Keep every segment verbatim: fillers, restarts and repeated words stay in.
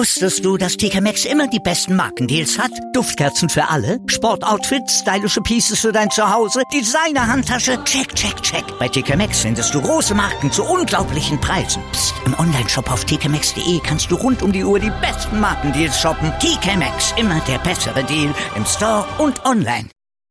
Wusstest du, dass T K Maxx immer die besten Markendeals hat? Duftkerzen für alle, Sportoutfits, stylische Pieces für dein Zuhause, Designer-Handtasche, check, check, check. Bei T K Maxx findest du große Marken zu unglaublichen Preisen. Psst. Im Onlineshop auf t k maxx punkt d e kannst du rund um die Uhr die besten Markendeals shoppen. T K Maxx, immer der bessere Deal im Store und online.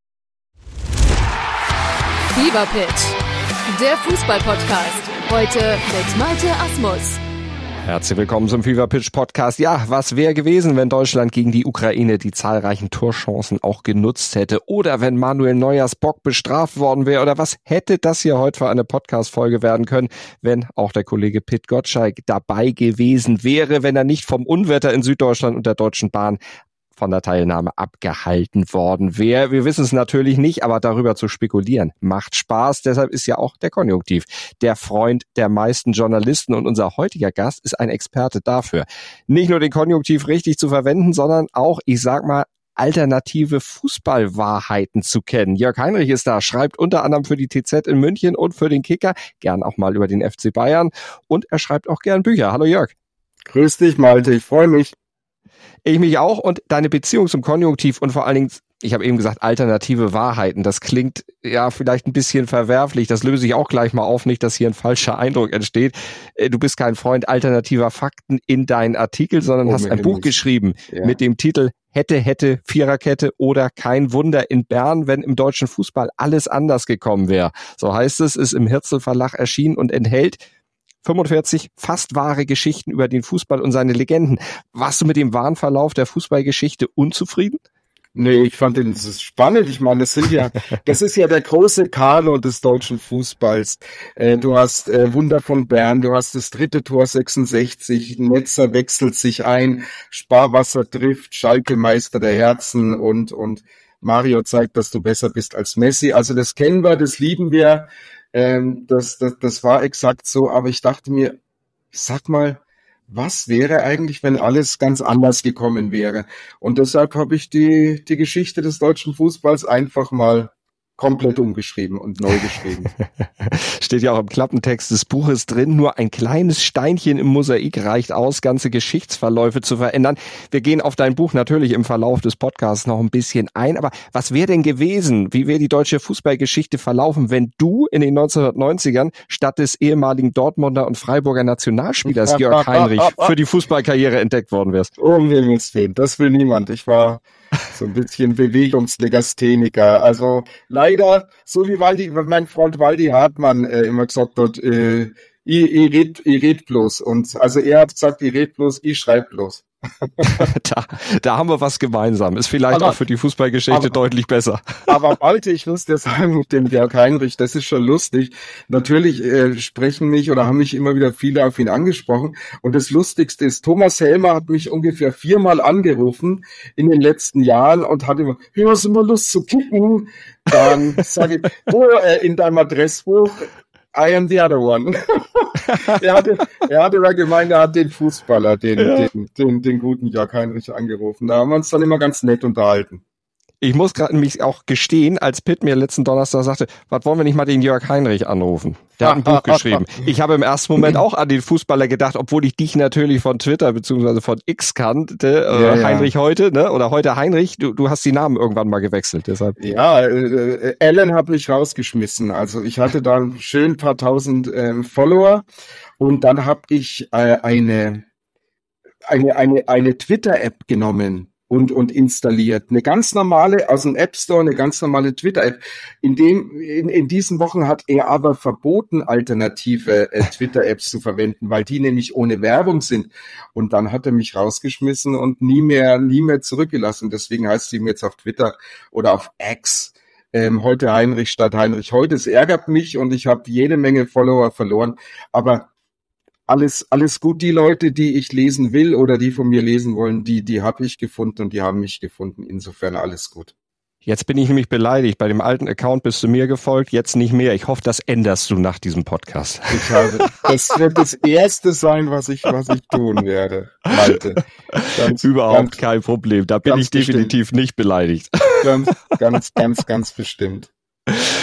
Fever Pitch, der Fußball-Podcast. Heute mit Malte Asmus. Herzlich willkommen zum Fever Pitch Podcast. Ja, was wäre gewesen, wenn Deutschland gegen die Ukraine die zahlreichen Torchancen auch genutzt hätte? Oder wenn Manuel Neuers Bock bestraft worden wäre? Oder was hätte das hier heute für eine Podcast-Folge werden können, wenn auch der Kollege Pit Gottschalk dabei gewesen wäre, wenn er nicht vom Unwetter in Süddeutschland und der Deutschen Bahn von der Teilnahme abgehalten worden wäre. Wir wissen es natürlich nicht, aber darüber zu spekulieren macht Spaß. Deshalb ist ja auch der Konjunktiv der Freund der meisten Journalisten und unser heutiger Gast ist ein Experte dafür. Nicht nur den Konjunktiv richtig zu verwenden, sondern auch, ich sag mal, alternative Fußballwahrheiten zu kennen. Jörg Heinrich ist da, schreibt unter anderem für die T Z in München und für den Kicker, gern auch mal über den F C Bayern und er schreibt auch gern Bücher. Hallo Jörg. Grüß dich Malte, ich freue mich. Ich mich auch und deine Beziehung zum Konjunktiv und vor allen Dingen, ich habe eben gesagt, alternative Wahrheiten. Das klingt ja vielleicht ein bisschen verwerflich. Das löse ich auch gleich mal auf, nicht, dass hier ein falscher Eindruck entsteht. Du bist kein Freund alternativer Fakten in deinen Artikel, sondern oh, hast ein Buch geschrieben ja. mit dem Titel Hätte, hätte, Viererkette oder kein Wunder in Bern, wenn im deutschen Fußball alles anders gekommen wäre. So heißt es, ist im Hirzel Verlag erschienen und enthält fünfundvierzig fast wahre Geschichten über den Fußball und seine Legenden. Warst du mit dem wahren Verlauf der Fußballgeschichte unzufrieden? Nee, ich fand den, das ist spannend. Ich meine, das sind ja, das ist ja der große Kanon des deutschen Fußballs. Äh, du hast äh, Wunder von Bern, du hast das dritte Tor sechsundsechzig, Netzer wechselt sich ein, Sparwasser trifft, Schalke Meister der Herzen und, und Mario zeigt, dass du besser bist als Messi. Also das kennen wir, das lieben wir. Ähm, das, das, das war exakt so, aber ich dachte mir, sag mal, was wäre eigentlich, wenn alles ganz anders gekommen wäre? Und deshalb habe ich die, die Geschichte des deutschen Fußballs einfach mal komplett umgeschrieben und neu geschrieben. Steht ja auch im Klappentext des Buches drin, nur ein kleines Steinchen im Mosaik reicht aus, ganze Geschichtsverläufe zu verändern. Wir gehen auf dein Buch natürlich im Verlauf des Podcasts noch ein bisschen ein, aber was wäre denn gewesen, wie wäre die deutsche Fußballgeschichte verlaufen, wenn du in den neunzehnhundertneunzigern statt des ehemaligen Dortmunder und Freiburger Nationalspielers Jörg Heinrich für die Fußballkarriere entdeckt worden wärst? Um Himmels Willen, das will niemand. Ich war so ein bisschen Bewegungslegastheniker. Also leider, so wie Waldi, mein Freund Waldi Hartmann äh, immer gesagt hat, äh, ich, ich red, ich red bloß. Und also er hat gesagt, ich red bloß, ich schreib bloß. da, da haben wir was gemeinsam. Ist vielleicht aber auch für die Fußballgeschichte aber, deutlich besser. Aber Malte, ich muss dir sagen, mit dem Jörg Heinrich, das ist schon lustig. Natürlich äh, sprechen mich oder haben mich immer wieder viele auf ihn angesprochen. Und das Lustigste ist, Thomas Helmer hat mich ungefähr viermal angerufen in den letzten Jahren und hat immer, hey, hast du mal Lust zu kicken? Dann sage ich, oh, äh, in deinem Adressbuch, I am the other one. er hatte, er hatte ja gemeint, er hat den Fußballer, den, ja. den, den, den guten Jörg Heinrich angerufen. Da haben wir uns dann immer ganz nett unterhalten. Ich muss gerade nämlich auch gestehen, als Pitt mir letzten Donnerstag sagte, was wollen wir nicht mal den Jörg Heinrich anrufen? Der hat ein Buch geschrieben. Ich habe im ersten Moment auch an den Fußballer gedacht, obwohl ich dich natürlich von Twitter bzw. von X kannte, äh, ja, ja. Heinrich heute, ne? Oder heute Heinrich, du, du hast die Namen irgendwann mal gewechselt, deshalb. Ja, äh, Alan hat mich rausgeschmissen. Also ich hatte da ein schön paar tausend ähm, Follower und dann habe ich äh, eine, eine, eine, eine Twitter-App genommen. Und, und installiert. Eine ganz normale, aus dem App Store, eine ganz normale Twitter-App. In dem, in, in diesen Wochen hat er aber verboten, alternative äh, Twitter-Apps zu verwenden, weil die nämlich ohne Werbung sind. Und dann hat er mich rausgeschmissen und nie mehr, nie mehr zurückgelassen. Deswegen heißt sie mir jetzt auf Twitter oder auf X. Ähm, heute Heinrich statt Heinrich heute. Es ärgert mich und ich habe jede Menge Follower verloren. Aber Alles, alles gut. Die Leute, die ich lesen will oder die von mir lesen wollen, die, die habe ich gefunden und die haben mich gefunden. Insofern alles gut. Jetzt bin ich nämlich beleidigt. Bei dem alten Account bist du mir gefolgt, jetzt nicht mehr. Ich hoffe, das änderst du nach diesem Podcast. Ich habe, das wird das Erste sein, was ich, was ich tun werde, Malte. Ganz, Überhaupt ganz, kein Problem. Da bin ich definitiv bestimmt. Nicht beleidigt. Ganz, ganz, ganz, ganz bestimmt.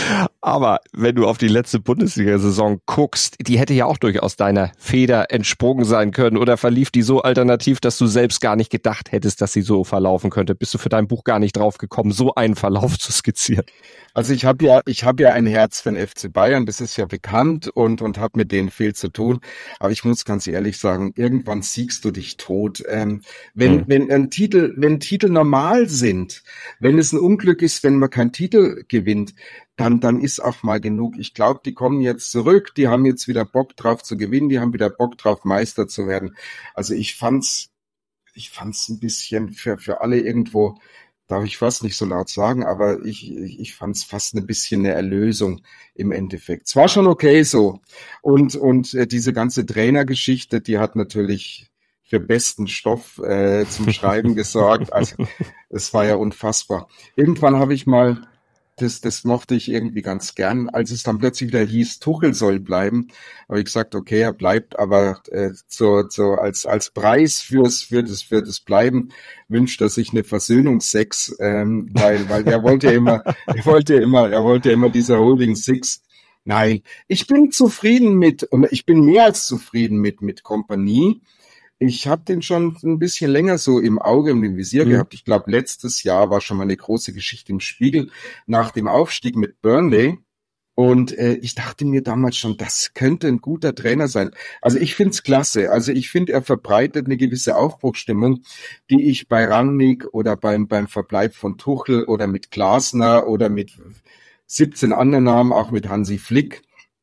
Aber wenn du auf die letzte Bundesliga-Saison guckst, die hätte ja auch durchaus deiner Feder entsprungen sein können, oder verlief die so alternativ, dass du selbst gar nicht gedacht hättest, dass sie so verlaufen könnte? Bist du für dein Buch gar nicht drauf gekommen, so einen Verlauf zu skizzieren? Also ich habe ja, ich habe ja ein Herz für den F C Bayern, das ist ja bekannt, und und habe mit denen viel zu tun. Aber ich muss ganz ehrlich sagen, irgendwann siegst du dich tot. Ähm, wenn Hm. wenn ein Titel, wenn Titel normal sind, wenn es ein Unglück ist, wenn man keinen Titel gewinnt, dann dann ist auch mal genug. Ich glaube, die kommen jetzt zurück, die haben jetzt wieder Bock drauf zu gewinnen, die haben wieder Bock drauf, Meister zu werden. Also ich fand's, ich fand's ein bisschen für für alle irgendwo. Darf ich fast nicht so laut sagen, aber ich, ich, ich fand es fast ein bisschen eine Erlösung im Endeffekt. Es war schon okay so. Und, und äh, diese ganze Trainergeschichte, die hat natürlich für besten Stoff äh, zum Schreiben gesorgt. Also es war ja unfassbar. Irgendwann habe ich mal, das, das mochte ich irgendwie ganz gern, als es dann plötzlich wieder hieß, Tuchel soll bleiben, habe ich gesagt, okay, er bleibt, aber äh, so, so als als Preis fürs für das für das Bleiben wünscht er sich eine Versöhnungsex, ähm, weil weil er wollte ja immer, er wollte ja immer, er wollte ja immer dieser Holding Six. Nein, ich bin zufrieden mit, und ich bin mehr als zufrieden mit mit Kompanie. Ich habe den schon ein bisschen länger so im Auge, im Visier Mhm. gehabt. Ich glaube, letztes Jahr war schon mal eine große Geschichte im Spiegel nach dem Aufstieg mit Burnley. Und äh, ich dachte mir damals schon, das könnte ein guter Trainer sein. Also ich find's klasse. Also ich finde, er verbreitet eine gewisse Aufbruchsstimmung, die ich bei Rangnick oder beim beim Verbleib von Tuchel oder mit Glasner oder mit siebzehn anderen Namen, auch mit Hansi Flick,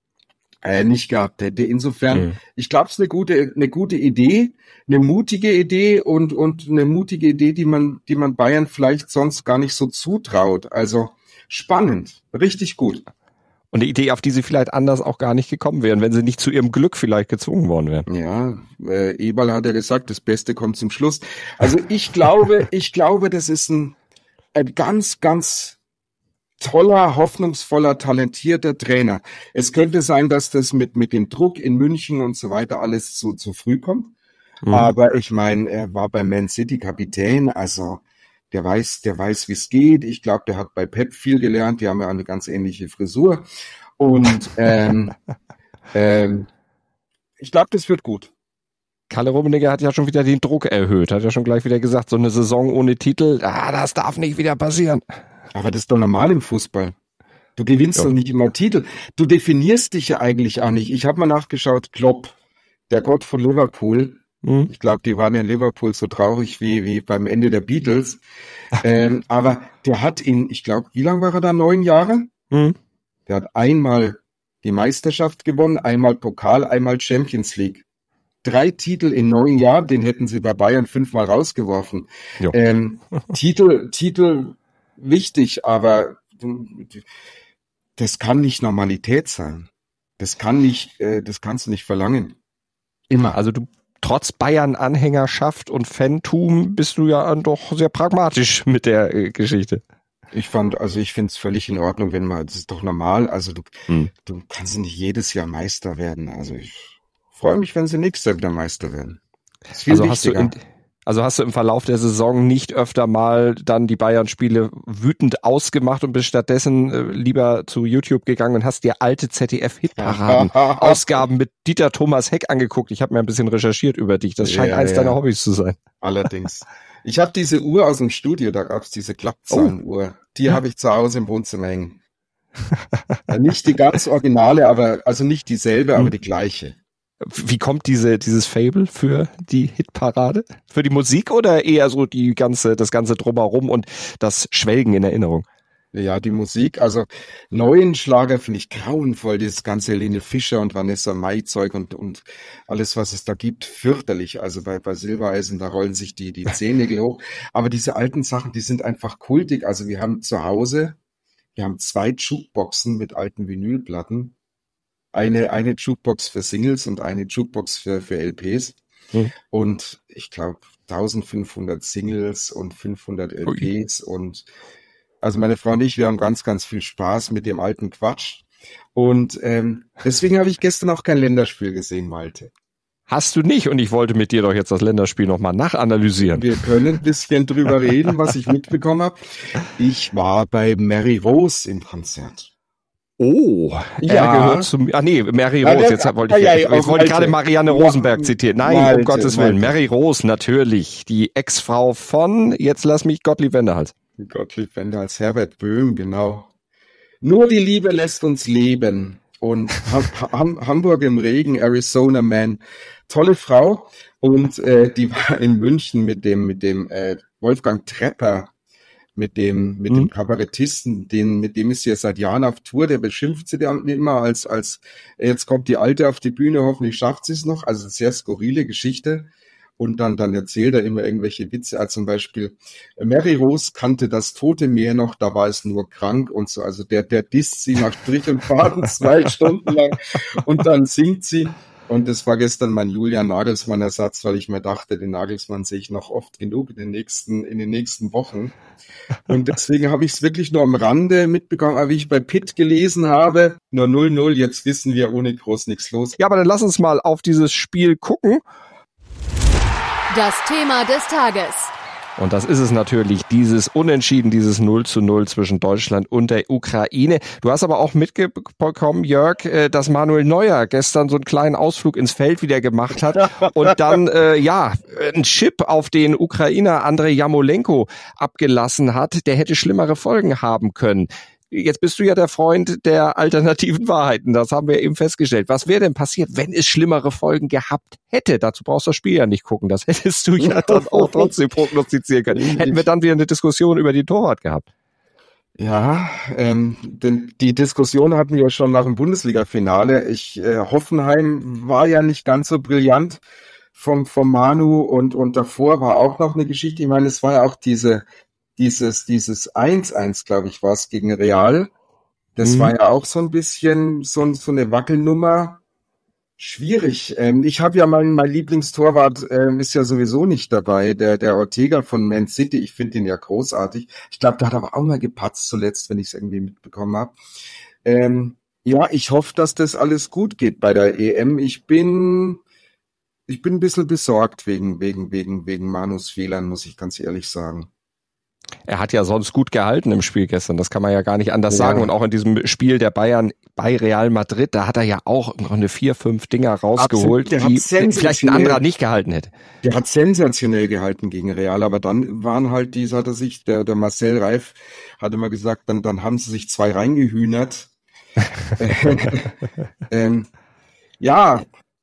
äh, nicht gehabt hätte. Insofern, Mhm. ich glaube, es ist eine gute, eine gute Idee, eine mutige Idee und und eine mutige Idee, die man, die man Bayern vielleicht sonst gar nicht so zutraut. Also spannend, richtig gut. Und eine Idee, auf die sie vielleicht anders auch gar nicht gekommen wären, wenn sie nicht zu ihrem Glück vielleicht gezwungen worden wären. Ja, äh, Eberl hat ja gesagt, das Beste kommt zum Schluss. Also ich glaube, ich glaube, das ist ein, ein ganz, ganz toller, hoffnungsvoller, talentierter Trainer. Es könnte sein, dass das mit mit dem Druck in München und so weiter alles zu zu früh kommt. Mhm. Aber ich meine, er war bei Man City Kapitän, also der weiß, der weiß, wie es geht. Ich glaube, der hat bei Pep viel gelernt. Die haben ja eine ganz ähnliche Frisur. Und ähm, ähm, ich glaube, das wird gut. Kalle Rummenigge hat ja schon wieder den Druck erhöht, hat ja schon gleich wieder gesagt, so eine Saison ohne Titel, ah, das darf nicht wieder passieren. Aber das ist doch normal im Fußball. Du gewinnst Ja. doch nicht immer Titel. Du definierst dich ja eigentlich auch nicht. Ich habe mal nachgeschaut, Klopp, der Gott von Liverpool. Mhm. Ich glaube, die waren ja in Liverpool so traurig wie wie beim Ende der Beatles. ähm, aber der hat in, ich glaube, wie lange war er da? Neun Jahre? Mhm. Der hat einmal die Meisterschaft gewonnen, einmal Pokal, einmal Champions League. Drei Titel in neun Jahren, den hätten sie bei Bayern fünfmal rausgeworfen. Jo. Ähm, Titel, Titel wichtig, aber das kann nicht Normalität sein. Das kann nicht, äh, das kannst du nicht verlangen. Immer. Also du, trotz Bayern-Anhängerschaft und Fantum bist du ja doch sehr pragmatisch mit der äh, Geschichte. Ich fand, also ich finde es völlig in Ordnung, wenn man, das ist doch normal, also du, Hm. du kannst nicht jedes Jahr Meister werden. Also ich freue mich, wenn sie nächstes Jahr wieder Meister werden. Das ist viel Also hast du wichtiger. in, also hast du im Verlauf der Saison nicht öfter mal dann die Bayern-Spiele wütend ausgemacht und bist stattdessen äh, lieber zu YouTube gegangen und hast dir alte Z D F-Hitparaden, Ausgaben mit Dieter Thomas Heck angeguckt. Ich habe mir ein bisschen recherchiert über dich. Das scheint Ja, eins ja. deiner Hobbys zu sein. Allerdings. Ich habe diese Uhr aus dem Studio, da gab's diese Klappzahlenuhr. Die habe ich zu Hause im Wohnzimmer hängen. Ja, nicht die ganz originale, aber also nicht dieselbe, aber die gleiche. Wie kommt diese dieses Fable für die Hitparade? Für die Musik oder eher so die ganze das ganze drumherum und das Schwelgen in Erinnerung? Ja, die Musik, also neuen Schlager finde ich grauenvoll, dieses ganze Helene Fischer und Vanessa Mai Zeug und und alles, was es da gibt, fürchterlich. Also bei bei Silbereisen, da rollen sich die die Zehennägel hoch. Aber diese alten Sachen, die sind einfach kultig. Also wir haben zu Hause, wir haben zwei Jukeboxen mit alten Vinylplatten. Eine eine Jukebox für Singles und eine Jukebox für für L Ps. Hm. Und ich glaube eintausendfünfhundert Singles und fünfhundert L Ps und also meine Frau und ich, wir haben ganz, ganz viel Spaß mit dem alten Quatsch. Und ähm, deswegen habe ich gestern auch kein Länderspiel gesehen, Malte. Hast du nicht, und ich wollte mit dir doch jetzt das Länderspiel nochmal nachanalysieren. Wir können ein bisschen drüber reden, was ich mitbekommen habe. Ich war bei Mary Rose im Konzert. Oh, er Ja. gehört zum, ah nee, Mary Ja, Rose, der- jetzt wollte ich, ja, ja, jetzt auf wollte ich gerade Malte. Marianne Ja. Rosenberg zitieren. Nein, um Malte, Gottes Willen, Malte. Mary Rose, natürlich, die Ex-Frau von, jetzt lass mich Gottlieb Wendehals. Gottlieb Wendehals, Herbert Böhm, genau. Nur die Liebe lässt uns leben. Und Ham Ham Hamburg im Regen, Arizona Man. Tolle Frau. Und äh, die war in München mit dem, mit dem äh, Wolfgang Trepper, mit dem, mit Mhm. dem Kabarettisten, den, mit dem ist sie ja seit Jahren auf Tour, der beschimpft sie dann immer als, als, jetzt kommt die Alte auf die Bühne, hoffentlich schafft sie es noch. Also sehr skurrile Geschichte. Und dann, dann erzählt er immer irgendwelche Witze, also zum Beispiel, Mary Rose kannte das Tote Meer noch, da war es nur krank und so. Also der, der disst sie nach Strich und Faden zwei Stunden lang und dann singt sie. Und das war gestern mein Julian Nagelsmann-Ersatz, weil ich mir dachte, den Nagelsmann sehe ich noch oft genug in den nächsten, in den nächsten Wochen. Und deswegen habe ich es wirklich nur am Rande mitbekommen, aber wie ich bei Pitt gelesen habe, nur null null, jetzt wissen wir ohne groß nichts los. Ja, aber dann lass uns mal auf dieses Spiel gucken. Das Thema des Tages. Und das ist es natürlich, dieses Unentschieden, dieses null zu null zwischen Deutschland und der Ukraine. Du hast aber auch mitbekommen, Jörg, dass Manuel Neuer gestern so einen kleinen Ausflug ins Feld wieder gemacht hat und dann, äh, ja, einen Chip auf den Ukrainer Andrei Jarmolenko abgelassen hat. Der hätte schlimmere Folgen haben können. Jetzt bist du ja der Freund der alternativen Wahrheiten. Das haben wir eben festgestellt. Was wäre denn passiert, wenn es schlimmere Folgen gehabt hätte? Dazu brauchst du das Spiel ja nicht gucken. Das hättest du ja dann auch trotzdem prognostizieren können. Hätten wir dann wieder eine Diskussion über die Torwart gehabt. Ja, ähm, denn die Diskussion hatten wir schon nach dem Bundesliga-Finale. Ich, äh, Hoffenheim war ja nicht ganz so brillant vom, vom Manu und, und davor war auch noch eine Geschichte. Ich meine, es war ja auch diese Dieses, dieses eins eins, glaube ich, war es gegen Real. Das Mhm. war ja auch so ein bisschen so, so eine Wackelnummer. Schwierig. Ähm, ich habe ja mein, mein Lieblingstorwart ähm, ist ja sowieso nicht dabei, der, der Ortega von Man City. Ich finde ihn ja großartig. Ich glaube, der hat aber auch mal gepatzt zuletzt, wenn ich es irgendwie mitbekommen habe. Ähm, ja, ich hoffe, dass das alles gut geht bei der E M. Ich bin, ich bin ein bisschen besorgt wegen, wegen, wegen, wegen Manus Fehlern, muss ich ganz ehrlich sagen. Er hat ja sonst gut gehalten im Spiel gestern, das kann man ja gar nicht anders Ja. sagen. Und auch in diesem Spiel der Bayern bei Real Madrid, da hat er ja auch im Grunde vier, fünf Dinger rausgeholt, Der hat die vielleicht ein sensationell- anderer nicht gehalten hätte. Der hat sensationell gehalten gegen Real, aber dann waren halt die, hat er sich, der, der Marcel Reif hat immer gesagt, dann, dann haben sie sich zwei reingehühnert. ähm, ja,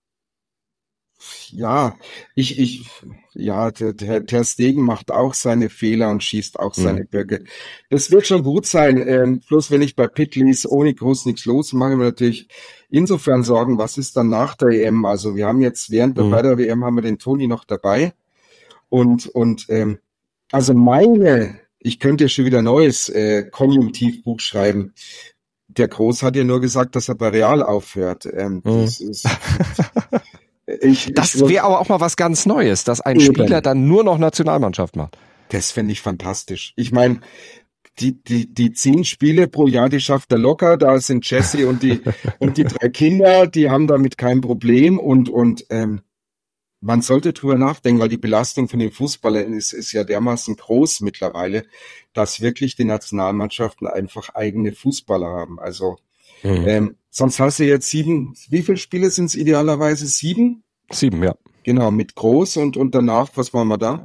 ja, ich, ich, ja, der, der, der Stegen macht auch seine Fehler und schießt auch seine Böcke. Das wird schon gut sein. Ähm, bloß wenn ich bei Pitt lese, ohne groß nichts los, mache ich mir natürlich insofern Sorgen, was ist dann nach der E M? Also wir haben jetzt während der, Mhm. bei der W M haben wir den Toni noch dabei. Und, und, ähm, also meine, ich könnte ja schon wieder ein neues äh, Konjunktivbuch schreiben. Der Groß hat ja nur gesagt, dass er bei Real aufhört. Ähm, Mhm. das ist, ich, Das ich, wäre aber auch mal was ganz Neues, dass ein Eben. Spieler dann nur noch Nationalmannschaft macht. Das fände ich fantastisch. Ich meine, die, die, die zehn Spiele pro Jahr, die schafft er locker. Da sind Jesse und die, und die drei Kinder, die haben damit kein Problem. Und, und, ähm, man sollte drüber nachdenken, weil die Belastung von den Fußballern ist, ist ja dermaßen groß mittlerweile, dass wirklich die Nationalmannschaften einfach eigene Fußballer haben. Also, Mhm. ähm, sonst hast du jetzt sieben, wie viele Spiele sind es idealerweise? Sieben? Sieben, ja. Genau, mit Groß und, und danach, was machen wir da?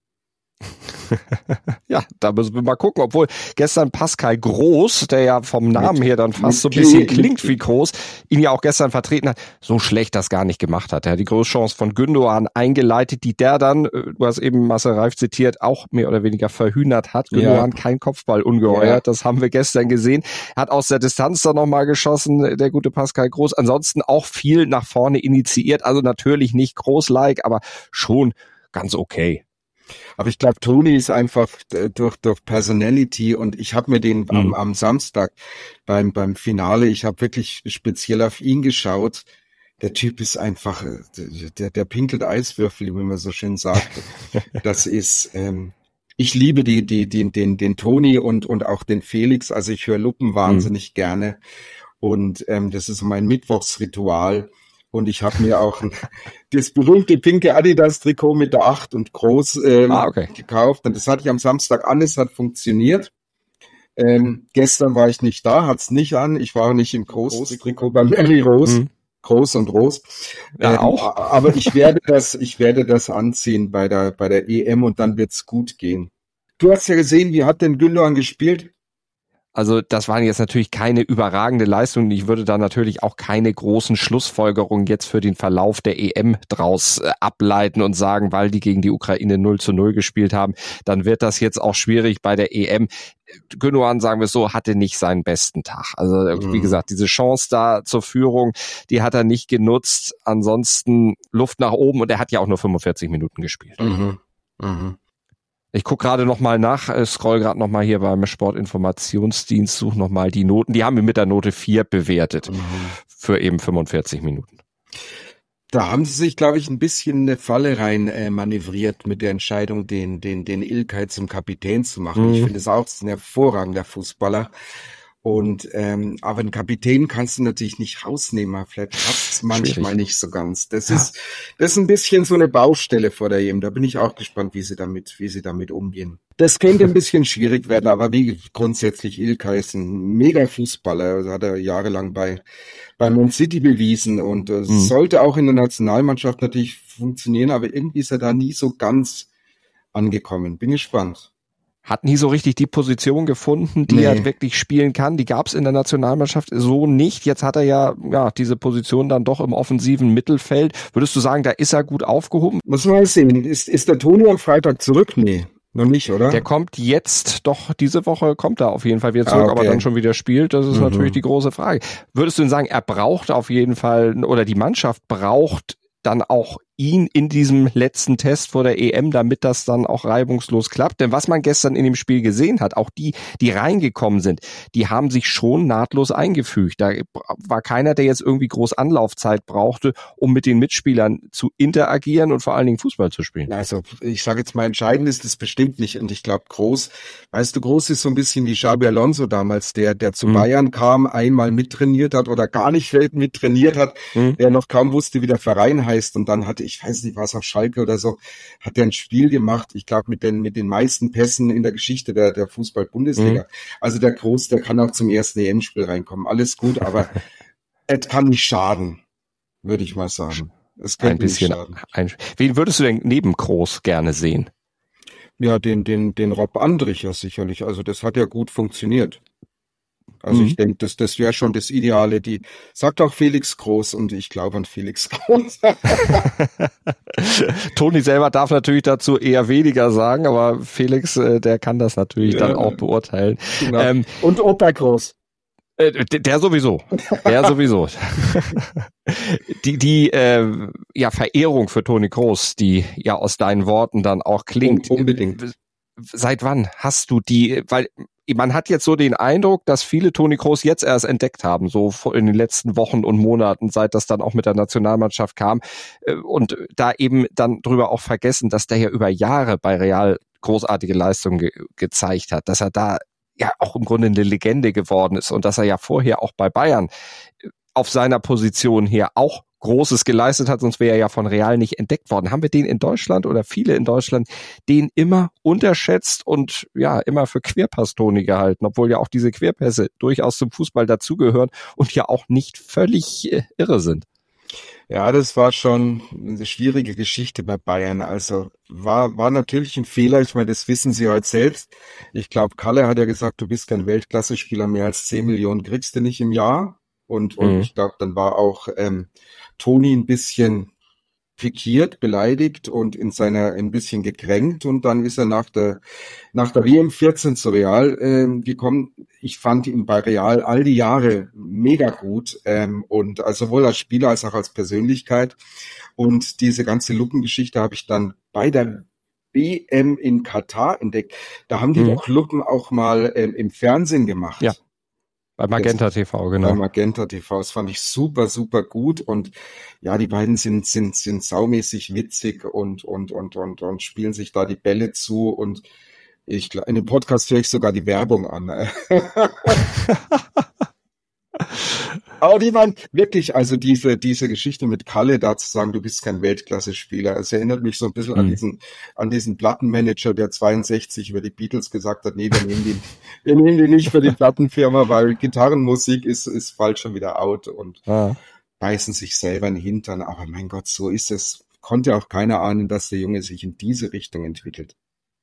Ja, da müssen wir mal gucken, obwohl gestern Pascal Groß, der ja vom Namen Mit- her dann fast so ein mit bisschen G- klingt mit- wie Groß, ihn ja auch gestern vertreten hat, so schlecht das gar nicht gemacht hat. Er hat die Großchance von Gündogan eingeleitet, die der dann, äh, du hast eben Marcel Reif zitiert, auch mehr oder weniger verhühnert hat. Ja. Gündogan kein Kopfball ungeheuert, Ja. das haben wir gestern gesehen. Hat aus der Distanz dann nochmal geschossen, der gute Pascal Groß. Ansonsten auch viel nach vorne initiiert, also natürlich nicht Groß-like, aber schon ganz okay. Aber ich glaube, Toni ist einfach äh, durch durch Personality und ich habe mir den am, Mhm. am Samstag beim beim Finale, ich habe wirklich speziell auf ihn geschaut. Der Typ ist einfach, äh, der der pinkelt Eiswürfel, wie man so schön sagt. Das ist, ähm, ich liebe die die die den den Toni und und auch den Felix. Also ich höre Luppen wahnsinnig gerne und ähm, das ist mein Mittwochsritual. Und ich habe mir auch ein, das berühmte pinke Adidas-Trikot mit der acht und groß ähm, Ah, okay. gekauft. Und das hatte ich am Samstag, alles hat funktioniert. Ähm, gestern war ich nicht da, hat's nicht an. Ich war nicht im Groß-Trikot beim Larry Rose. Mhm. Groß und Rose. Ja, ähm, auch. Aber ich werde das, ich werde das anziehen bei der, bei der E M und dann wird's gut gehen. Du hast ja gesehen, wie hat denn Gündogan gespielt? Also das waren jetzt natürlich keine überragende Leistungen. Ich würde da natürlich auch keine großen Schlussfolgerungen jetzt für den Verlauf der E M draus äh, ableiten und sagen, weil die gegen die Ukraine null zu null gespielt haben, dann wird das jetzt auch schwierig bei der E M. Gündogan, sagen wir es so, hatte nicht seinen besten Tag. Also mhm. wie gesagt, diese Chance da zur Führung, die hat er nicht genutzt. Ansonsten Luft nach oben und er hat ja auch nur fünfundvierzig Minuten gespielt. Mhm. Mhm. Ich gucke gerade nochmal nach, scroll gerade nochmal hier beim Sportinformationsdienst, suche nochmal die Noten. Die haben wir mit der Note vier bewertet mhm. für eben fünfundvierzig Minuten. Da haben sie sich, glaube ich, ein bisschen eine Falle rein äh, manövriert mit der Entscheidung, den den den Ilkay zum Kapitän zu machen. Mhm. Ich finde es auch ein hervorragender Fußballer. Und ähm, aber einen Kapitän kannst du natürlich nicht rausnehmen. Vielleicht passt es manchmal Schwierig. Nicht so ganz. Das ja. ist das ist ein bisschen so eine Baustelle vor der E M. Da bin ich auch gespannt, wie sie damit wie sie damit umgehen. Das könnte ein bisschen schwierig werden, aber wie grundsätzlich Ilkay ist ein mega Fußballer. Das hat er jahrelang bei bei Man City bewiesen und äh, mhm. sollte auch in der Nationalmannschaft natürlich funktionieren, aber irgendwie ist er da nie so ganz angekommen. Bin gespannt. Hat nie so richtig die Position gefunden, die nee. er wirklich spielen kann. Die gab es in der Nationalmannschaft so nicht. Jetzt hat er ja, ja diese Position dann doch im offensiven Mittelfeld. Würdest du sagen, da ist er gut aufgehoben? Muss man mal sehen. Ist, ist der Toni am Freitag zurück? Nee, noch nicht, oder? Der kommt jetzt, doch diese Woche kommt er auf jeden Fall wieder zurück, ah, okay. aber dann schon wieder spielt. Das ist mhm. natürlich die große Frage. Würdest du denn sagen, er braucht auf jeden Fall, oder die Mannschaft braucht dann auch ihn in diesem letzten Test vor der E M, damit das dann auch reibungslos klappt. Denn was man gestern in dem Spiel gesehen hat, auch die, die reingekommen sind, die haben sich schon nahtlos eingefügt. Da war keiner, der jetzt irgendwie groß Anlaufzeit brauchte, um mit den Mitspielern zu interagieren und vor allen Dingen Fußball zu spielen. Also ich sage jetzt mal, entscheidend ist es bestimmt nicht. Und ich glaube, Groß, weißt du, Groß ist so ein bisschen wie Xabi Alonso damals, der der zu mhm. Bayern kam, einmal mittrainiert hat oder gar nicht mittrainiert hat, mhm. der noch kaum wusste, wie der Verein heißt und dann hatte ich weiß nicht, was auf Schalke oder so, hat er ein Spiel gemacht, ich glaube, mit den mit den meisten Pässen in der Geschichte der der Fußball-Bundesliga. Mhm. Also der Groß, der kann auch zum ersten E M-Spiel reinkommen. Alles gut, aber es kann nicht schaden, würde ich mal sagen. Es könnte ein bisschen nicht schaden. Ein, wen würdest du denn neben Groß gerne sehen? Ja, den den den Rob Andricher sicherlich. Also das hat ja gut funktioniert. Also mhm. ich denke, das, das wäre schon das Ideale. Die sagt auch Felix Groß und ich glaube an Felix Groß. Toni selber darf natürlich dazu eher weniger sagen, aber Felix, äh, der kann das natürlich ja. dann auch beurteilen. Genau. Ähm, und Opa Groß. Äh, der, der sowieso. Der sowieso. die die äh, ja Verehrung für Toni Kroos, die ja aus deinen Worten dann auch klingt. Unbedingt. Seit wann hast du die, weil man hat jetzt so den Eindruck, dass viele Toni Kroos jetzt erst entdeckt haben, so in den letzten Wochen und Monaten, seit das dann auch mit der Nationalmannschaft kam und da eben dann drüber auch vergessen, dass der ja über Jahre bei Real großartige Leistungen ge- gezeigt hat, dass er da ja auch im Grunde eine Legende geworden ist und dass er ja vorher auch bei Bayern auf seiner Position her auch Großes geleistet hat, sonst wäre er ja von Real nicht entdeckt worden. Haben wir den in Deutschland oder viele in Deutschland den immer unterschätzt und ja immer für Querpass-Toni gehalten, obwohl ja auch diese Querpässe durchaus zum Fußball dazugehören und ja auch nicht völlig äh, irre sind. Ja, das war schon eine schwierige Geschichte bei Bayern. Also war war natürlich ein Fehler. Ich meine, das wissen sie heute selbst. Ich glaube, Kalle hat ja gesagt, du bist kein Weltklasse-Spieler, mehr als zehn Millionen kriegst du nicht im Jahr. Und, und mhm. ich glaube, dann war auch ähm, Toni ein bisschen pikiert, beleidigt und in seiner ein bisschen gekränkt und dann ist er nach der nach der W M vierzehn zu Real ähm, gekommen. Ich fand ihn bei Real all die Jahre mega gut ähm, und also sowohl als Spieler als auch als Persönlichkeit und diese ganze Lupengeschichte habe ich dann bei der W M in Katar entdeckt. Da haben die mhm. doch Lupen auch mal ähm, im Fernsehen gemacht. Ja. Bei Magenta T V, genau. Bei Magenta T V, das fand ich super, super gut und ja, die beiden sind sind sind saumäßig witzig und und und und und spielen sich da die Bälle zu und ich in dem Podcast höre ich sogar die Werbung an. Aber die waren wirklich, also diese, diese Geschichte mit Kalle da zu sagen, du bist kein Weltklasse-Spieler, es erinnert mich so ein bisschen mhm. an diesen, an diesen Plattenmanager, der zweiundsechzig über die Beatles gesagt hat, nee, wir nehmen die, wir nehmen die nicht für die Plattenfirma, weil Gitarrenmusik ist, ist bald schon wieder out und ja. beißen sich selber in den Hintern. Aber mein Gott, so ist es. Konnte auch keiner ahnen, dass der Junge sich in diese Richtung entwickelt.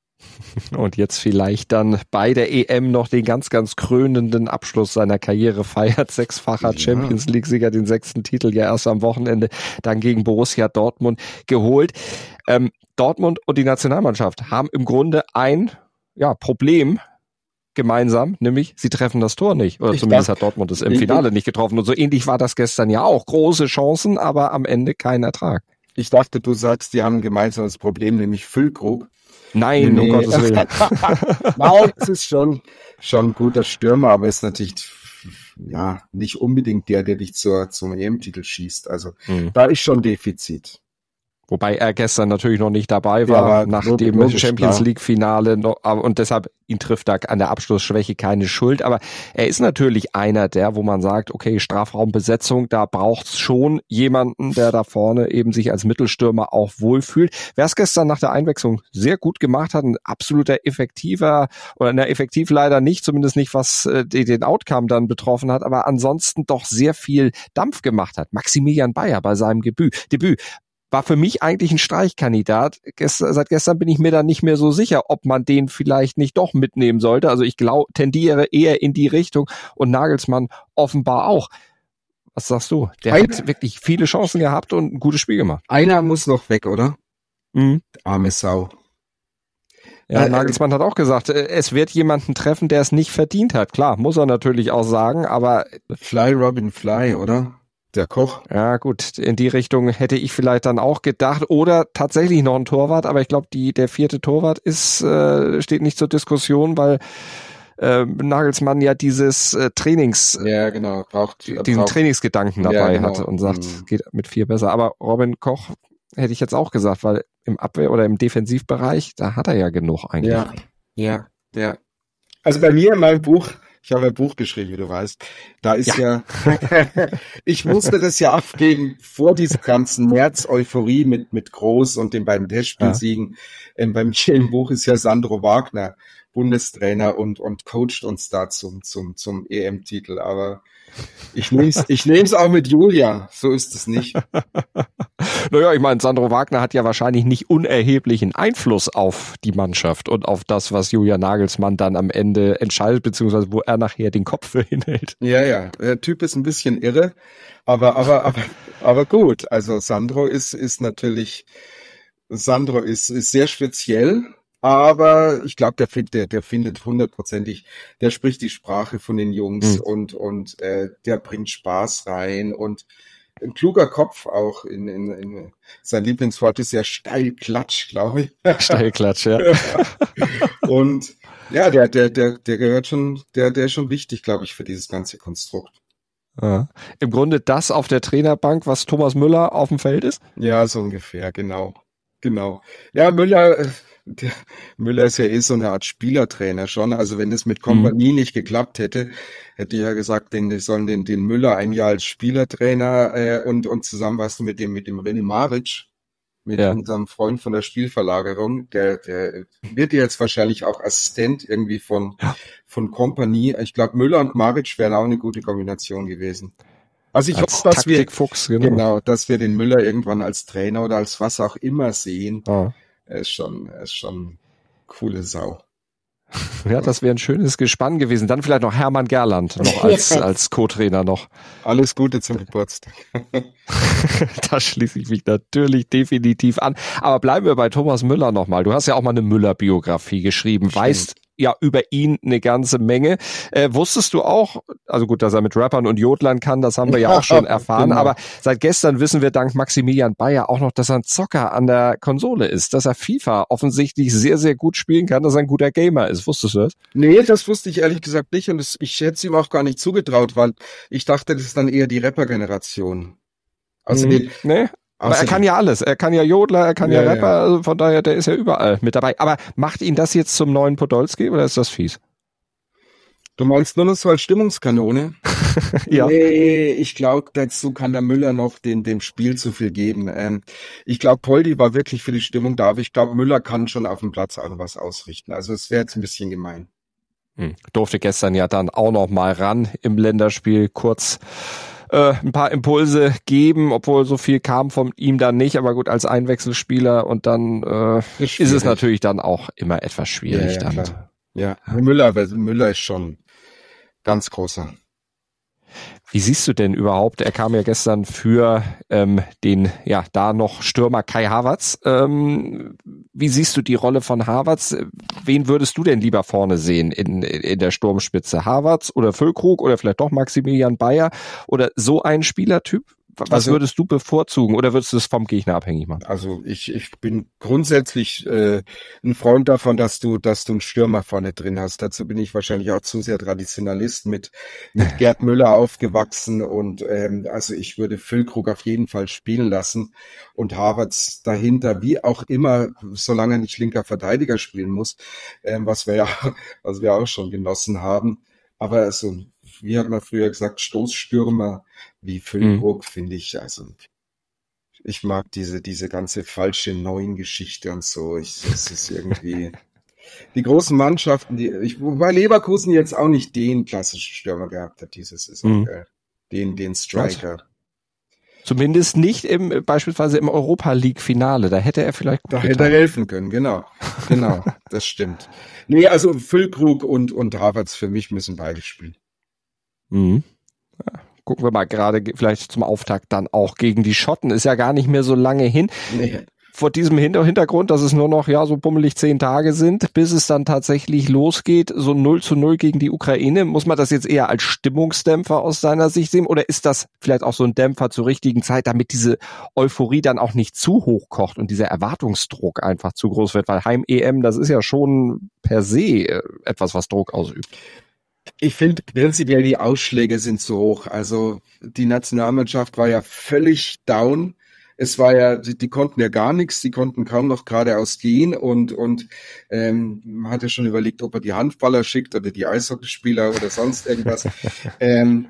Und jetzt vielleicht dann bei der E M noch den ganz, ganz krönenden Abschluss seiner Karriere feiert. Sechsfacher ja. Champions League-Sieger, den sechsten Titel ja erst am Wochenende dann gegen Borussia Dortmund geholt. Ähm, Dortmund und die Nationalmannschaft haben im Grunde ein ja, Problem gemeinsam, nämlich sie treffen das Tor nicht. Oder ich zumindest dachte, hat Dortmund es im Finale ich, nicht getroffen. Und so ähnlich war das gestern ja auch. Große Chancen, aber am Ende kein Ertrag. Ich dachte, du sagst, die haben ein gemeinsames Problem, nämlich Füllkrug. Nein, nee. um Gottes Willen. Nein, es ist schon, schon ein guter Stürmer, aber ist natürlich, ja, nicht unbedingt der, der dich zur, zum E M-Titel schießt. Also, mhm. da ist schon Defizit. Wobei er gestern natürlich noch nicht dabei war, ja, nach dem logisch, Champions League-Finale noch, und deshalb ihn trifft da an der Abschlussschwäche keine Schuld. Aber er ist natürlich einer der, wo man sagt, okay, Strafraumbesetzung, da braucht's schon jemanden, der da vorne eben sich als Mittelstürmer auch wohlfühlt. Wer es gestern nach der Einwechslung sehr gut gemacht hat, ein absoluter effektiver, oder na, effektiv leider nicht, zumindest nicht, was äh, den Outcome dann betroffen hat, aber ansonsten doch sehr viel Dampf gemacht hat. Maximilian Bayer bei seinem Debüt. Debüt. War für mich eigentlich ein Streichkandidat. Gestern, seit gestern bin ich mir da nicht mehr so sicher, ob man den vielleicht nicht doch mitnehmen sollte. Also ich glaube, tendiere eher in die Richtung und Nagelsmann offenbar auch. Was sagst du? Der Ein, hat wirklich viele Chancen gehabt und ein gutes Spiel gemacht. Einer muss noch weg, oder? Mhm. Arme Sau. Ja, äh, Nagelsmann hat auch gesagt, es wird jemanden treffen, der es nicht verdient hat. Klar, muss er natürlich auch sagen, aber... Fly, Robin, Fly, oder? Der Koch. Ja gut, in die Richtung hätte ich vielleicht dann auch gedacht. Oder tatsächlich noch ein Torwart, aber ich glaube, die der vierte Torwart ist äh, steht nicht zur Diskussion, weil äh, Nagelsmann ja dieses äh, Trainings, ja genau, braucht diesen braucht, Trainingsgedanken dabei ja, genau. hatte und sagt, mhm. geht mit vier besser. Aber Robin Koch hätte ich jetzt auch gesagt, weil im Abwehr- oder im Defensivbereich, da hat er ja genug eigentlich. Ja, ja, ja. Also bei mir in meinem Buch, ich habe ein Buch geschrieben, wie du weißt. Da ist ja, ja ich musste das ja abgeben vor dieser ganzen März-Euphorie mit mit Groß und den beiden Testspielsiegen. Ja. Ähm, beim im Buch ist ja Sandro Wagner Bundestrainer und und coacht uns da zum zum zum E M-Titel. Aber ich nehm's ich nehm's auch mit Julia. So ist es nicht. Naja, ich meine, Sandro Wagner hat ja wahrscheinlich nicht unerheblichen Einfluss auf die Mannschaft und auf das, was Julian Nagelsmann dann am Ende entscheidet, beziehungsweise wo er nachher den Kopf für hinhält. Ja, ja, der Typ ist ein bisschen irre, aber aber aber aber gut. Also Sandro ist ist natürlich Sandro ist ist sehr speziell. Aber ich glaube, der, der, der findet hundertprozentig, der spricht die Sprache von den Jungs mhm. und und äh, der bringt Spaß rein und ein kluger Kopf auch. In, in, in sein Lieblingswort ist ja Steilklatsch, glaube ich. Steilklatsch, ja. Und ja, der der der der gehört schon, der der ist schon wichtig, glaube ich, für dieses ganze Konstrukt. Ja. Im Grunde das auf der Trainerbank, was Thomas Müller auf dem Feld ist? Ja, so ungefähr, genau, genau. Ja, Müller. Der Müller ist ja eh so eine Art Spielertrainer schon. Also wenn das mit Kompanie mhm. nicht geklappt hätte, hätte ich ja gesagt, den, die sollen den, den Müller ein Jahr als Spielertrainer äh, und und zusammen warst du mit dem mit dem René Maric, mit ja. unserem Freund von der Spielverlagerung. Der der wird jetzt wahrscheinlich auch Assistent irgendwie von ja. von Kompanie. Ich glaube, Müller und Maric wären auch eine gute Kombination gewesen. Also ich als hoffe, dass wir Fuchs, genau. genau, dass wir den Müller irgendwann als Trainer oder als was auch immer sehen. Ah. Er ist schon, er ist schon coole Sau. Ja, das wäre ein schönes Gespann gewesen. Dann vielleicht noch Hermann Gerland noch als, ja. als Co-Trainer noch. Alles Gute zum Geburtstag. Da schließe ich mich natürlich definitiv an. Aber bleiben wir bei Thomas Müller nochmal. Du hast ja auch mal eine Müller-Biografie geschrieben. Stimmt. Weißt ja über ihn eine ganze Menge. Äh, wusstest du auch, also gut, dass er mit Rappern und Jodlern kann, das haben wir ja, ja auch schon erfahren, genau. Aber seit gestern wissen wir dank Maximilian Bayer auch noch, dass er ein Zocker an der Konsole ist, dass er FIFA offensichtlich sehr, sehr gut spielen kann, dass er ein guter Gamer ist. Wusstest du das? Nee, das wusste ich ehrlich gesagt nicht und das, ich hätte es ihm auch gar nicht zugetraut, weil ich dachte, das ist dann eher die Rapper-Generation. Also mhm. den, nee. Aber er kann ja alles. Er kann ja Jodler, er kann ja, ja Rapper, ja. Also von daher, der ist ja überall mit dabei. Aber macht ihn das jetzt zum neuen Podolski oder ist das fies? Du meinst nur noch so als Stimmungskanone? Ja. Nee, ich glaube, dazu kann der Müller noch den, dem Spiel zu viel geben. Ähm, ich glaube, Poldi war wirklich für die Stimmung da, aber ich glaube, Müller kann schon auf dem Platz auch was ausrichten. Also es wäre jetzt ein bisschen gemein. Hm. Durfte gestern ja dann auch noch mal ran im Länderspiel kurz äh, ein paar Impulse geben, obwohl so viel kam von ihm dann nicht. Aber gut, als Einwechselspieler und dann äh, ist, ist es natürlich dann auch immer etwas schwierig. Ja, ja, dann. klar. Ja, Müller, Müller ist schon ganz großer. Wie siehst du denn überhaupt, er kam ja gestern für ähm, den, ja, da noch Stürmer Kai Havertz. Ähm, wie siehst du die Rolle von Havertz? Wen würdest du denn lieber vorne sehen in, in der Sturmspitze? Havertz oder Füllkrug oder vielleicht doch Maximilian Bayer oder so ein Spielertyp? Was also, würdest du bevorzugen oder würdest du es vom Gegner abhängig machen? Also ich ich bin grundsätzlich äh, ein Freund davon, dass du dass du einen Stürmer vorne drin hast. Dazu bin ich wahrscheinlich auch zu sehr Traditionalist mit mit Gerd Müller aufgewachsen und ähm, also ich würde Füllkrug auf jeden Fall spielen lassen und Havertz dahinter, wie auch immer, solange er nicht linker Verteidiger spielen muss, ähm, was wir ja was wir auch schon genossen haben. Aber also, wie hat man früher gesagt, Stoßstürmer wie Füllkrug, mhm. finde ich, also ich mag diese diese ganze falsche neuen Geschichte und so. Ich, es ist irgendwie die großen Mannschaften, die ich, wobei Leverkusen jetzt auch nicht den klassischen Stürmer gehabt hat diese Saison, mhm. äh, den den Striker. Was? Zumindest nicht im beispielsweise im Europa League Finale. Da hätte er vielleicht gut Da getan. hätte er helfen können, genau, genau, das stimmt. Nee, also Füllkrug und und Havertz für mich müssen beide spielen. Mhm. Ja. Gucken wir mal gerade vielleicht zum Auftakt dann auch gegen die Schotten. Ist ja gar nicht mehr so lange hin. Nee. Vor diesem Hintergrund, dass es nur noch ja so bummelig zehn Tage sind, bis es dann tatsächlich losgeht, so null zu null gegen die Ukraine. Muss man das jetzt eher als Stimmungsdämpfer aus seiner Sicht sehen oder ist das vielleicht auch so ein Dämpfer zur richtigen Zeit, damit diese Euphorie dann auch nicht zu hoch kocht und dieser Erwartungsdruck einfach zu groß wird? Weil Heim-E M, das ist ja schon per se etwas, was Druck ausübt. Ich finde prinzipiell die Ausschläge sind zu hoch. Also die Nationalmannschaft war ja völlig down. Es war ja, die, die konnten ja gar nichts, die konnten kaum noch geradeaus gehen und und ähm, man hatte schon überlegt, ob er die Handballer schickt oder die Eishockeyspieler oder sonst irgendwas. ähm,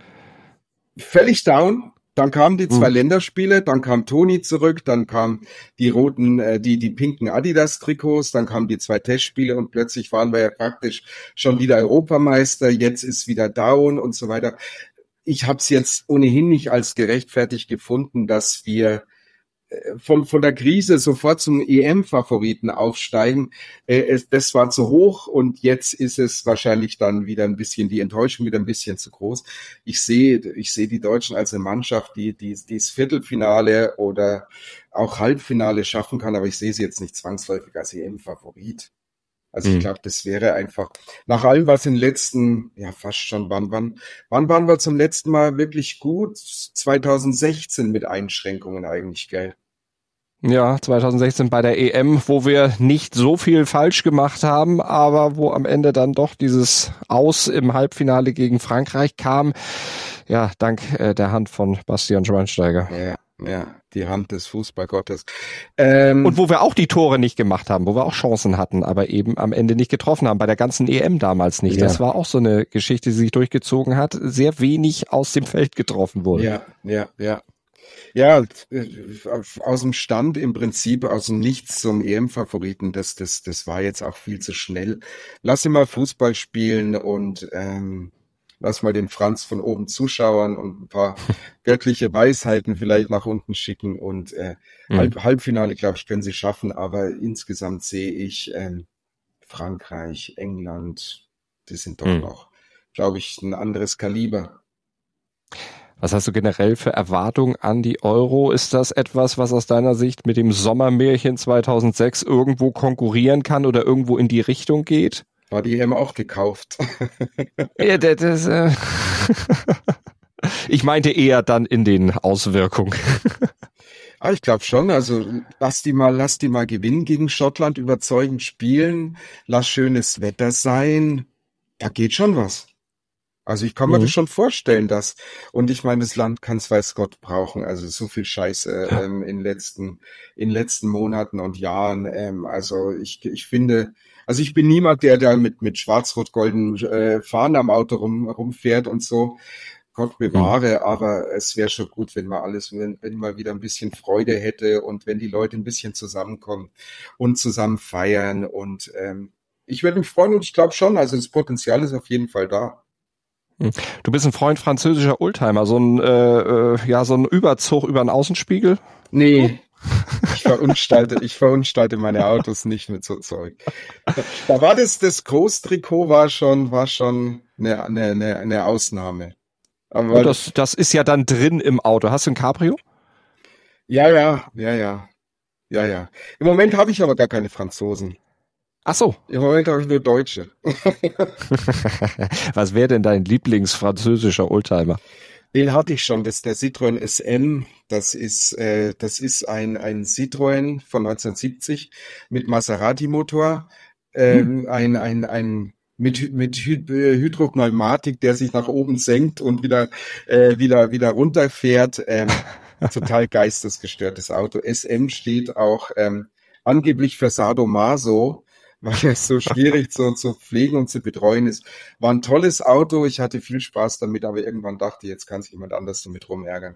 völlig down. Dann kamen die zwei mhm. Länderspiele, dann kam Toni zurück, dann kamen die roten, äh, die die pinken Adidas-Trikots, dann kamen die zwei Testspiele und plötzlich waren wir ja praktisch schon wieder Europameister, jetzt ist wieder down und so weiter. Ich habe es jetzt ohnehin nicht als gerechtfertigt gefunden, dass wir von von der Krise sofort zum E M-Favoriten aufsteigen. Äh, das war zu hoch und jetzt ist es wahrscheinlich dann wieder ein bisschen, die Enttäuschung wieder ein bisschen zu groß. Ich sehe ich sehe die Deutschen als eine Mannschaft, die die die das Viertelfinale oder auch Halbfinale schaffen kann, aber ich sehe sie jetzt nicht zwangsläufig als E M-Favorit. Also mhm. ich glaube, das wäre einfach, nach allem, was in den letzten, ja fast schon, wann, wann, wann waren wir zum letzten Mal wirklich gut? zwanzig sechzehn mit Einschränkungen eigentlich, gell? Ja, zwanzig sechzehn bei der E M, wo wir nicht so viel falsch gemacht haben, aber wo am Ende dann doch dieses Aus im Halbfinale gegen Frankreich kam. Ja, dank äh, der Hand von Bastian Schweinsteiger. Ja, ja, die Hand des Fußballgottes. Ähm, Und wo wir auch die Tore nicht gemacht haben, wo wir auch Chancen hatten, aber eben am Ende nicht getroffen haben, bei der ganzen E M damals nicht. Ja. Das war auch so eine Geschichte, die sich durchgezogen hat, sehr wenig aus dem Feld getroffen wurde. Ja, ja, ja. Ja, aus dem Stand im Prinzip, aus dem Nichts zum E M-Favoriten, das, das, das war jetzt auch viel zu schnell. Lass ihn mal Fußball spielen und ähm, lass mal den Franz von oben zuschauen und ein paar göttliche Weisheiten vielleicht nach unten schicken und äh, mhm. Halb, Halbfinale, glaube ich, können sie schaffen, aber insgesamt sehe ich ähm, Frankreich, England, die sind doch mhm. noch, glaube ich, ein anderes Kaliber. Was hast du generell für Erwartungen an die Euro? Ist das etwas, was aus deiner Sicht mit dem Sommermärchen zweitausendsechs irgendwo konkurrieren kann oder irgendwo in die Richtung geht? War die E M auch gekauft? Ja, das, das, äh ich meinte eher dann in den Auswirkungen. Ah, ich glaube schon. Also lass die mal, lass die mal gewinnen gegen Schottland, überzeugend spielen, lass schönes Wetter sein. Da geht schon was. Also ich kann mir mhm. das schon vorstellen, dass, und ich meine, das Land kann es weiß Gott brauchen, also so viel Scheiße ja. ähm, in letzten in letzten Monaten und Jahren. Ähm, also ich ich finde, also ich bin niemand, der da mit mit schwarz-rot-golden äh, Fahnen am Auto rum rumfährt und so. Gott bewahre, mhm. aber es wäre schon gut, wenn man alles, wenn, wenn man wieder ein bisschen Freude hätte und wenn die Leute ein bisschen zusammenkommen und zusammen feiern und ähm, ich würde mich freuen und ich glaube schon, also das Potenzial ist auf jeden Fall da. Du bist ein Freund französischer Oldtimer, so ein äh, ja so ein Überzug über einen Außenspiegel? Nee. Ich verunstalte, ich verunstalte meine Autos nicht mit so Zeug. Da war das, das Großtrikot war schon, war schon eine, eine, eine Ausnahme. Aber das, das ist ja dann drin im Auto. Hast du ein Cabrio? Ja, ja, ja, ja, ja, ja. Im Moment habe ich aber gar keine Franzosen. Ach so. Im Moment habe ich nur Deutsche. Was wäre denn dein Lieblingsfranzösischer Oldtimer? Den hatte ich schon, das ist der Citroën S M. Das ist, äh, das ist ein, ein Citroën von neunzehnhundertsiebzig mit Maserati-Motor, ähm, hm. ein, ein, ein, mit, mit Hydropneumatik, der sich nach oben senkt und wieder, äh, wieder, wieder runterfährt. Ähm, total geistesgestörtes Auto. S M steht auch, ähm, angeblich für Sadomaso, weil es so schwierig zu, zu pflegen und zu betreuen ist. War ein tolles Auto, ich hatte viel Spaß damit, aber irgendwann dachte ich, jetzt kann sich jemand anders damit rumärgern.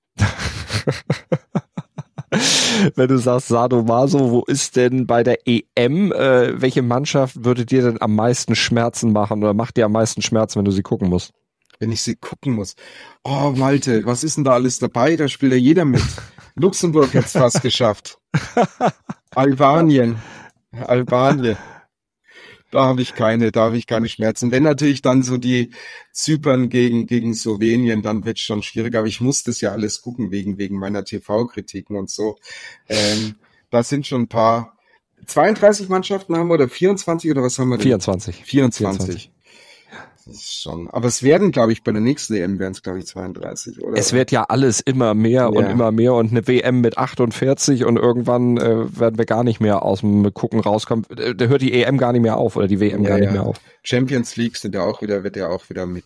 Wenn du sagst Sadomaso, wo ist denn bei der E M, äh, welche Mannschaft würde dir denn am meisten Schmerzen machen oder macht dir am meisten Schmerzen, wenn du sie gucken musst? Wenn ich sie gucken muss. Oh, Malte, was ist denn da alles dabei? Da spielt ja jeder mit. Luxemburg hat's fast geschafft. Albanien. Albanien. Da habe ich keine, da habe ich keine Schmerzen. Wenn natürlich dann so die Zypern gegen, gegen Slowenien, dann wird es schon schwieriger. Aber ich muss das ja alles gucken wegen, wegen meiner T V-Kritiken und so. Ähm, da sind schon ein paar, zweiunddreißig Mannschaften haben wir oder vierundzwanzig oder was haben wir denn? vierundzwanzig. vierundzwanzig. vierundzwanzig. Das ist schon. Aber es werden, glaube ich, bei der nächsten E M werden es, glaube ich, zweiunddreißig, oder? Es wird ja alles immer mehr ja. und immer mehr und eine W M mit achtundvierzig und irgendwann äh, werden wir gar nicht mehr aus dem Gucken rauskommen. Da hört die E M gar nicht mehr auf oder die W M ja, gar nicht ja. mehr auf. Champions League sind ja auch wieder, wird ja auch wieder mit.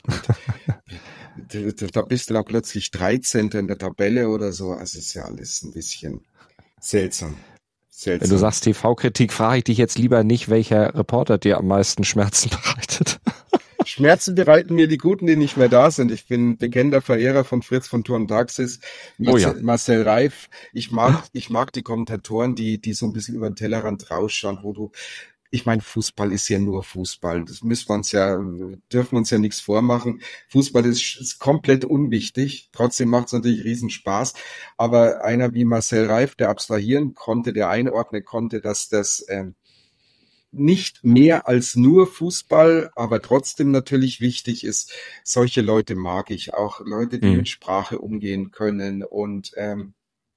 mit. Da bist du dann plötzlich dreizehnter in der Tabelle oder so. Also ist ja alles ein bisschen seltsam. Seltsam. Wenn du sagst T V-Kritik, frage ich dich jetzt lieber nicht, welcher Reporter dir am meisten Schmerzen bereitet. Schmerzen bereiten mir die Guten, die nicht mehr da sind. Ich bin bekennender Verehrer von Fritz von Thurn Taxis, Marcel, oh ja. Marcel Reif. Ich mag, ich mag die Kommentatoren, die, die so ein bisschen über den Tellerrand rausschauen, wo du, ich meine, Fußball ist ja nur Fußball. Das müssen wir uns ja, dürfen wir uns ja nichts vormachen. Fußball ist, ist komplett unwichtig. Trotzdem macht es natürlich riesen Spaß. Aber einer wie Marcel Reif, der abstrahieren konnte, der einordnen konnte, dass das, ähm, nicht mehr als nur Fußball, aber trotzdem natürlich wichtig ist. Solche Leute mag ich auch, Leute, die mhm. mit Sprache umgehen können. Und ähm,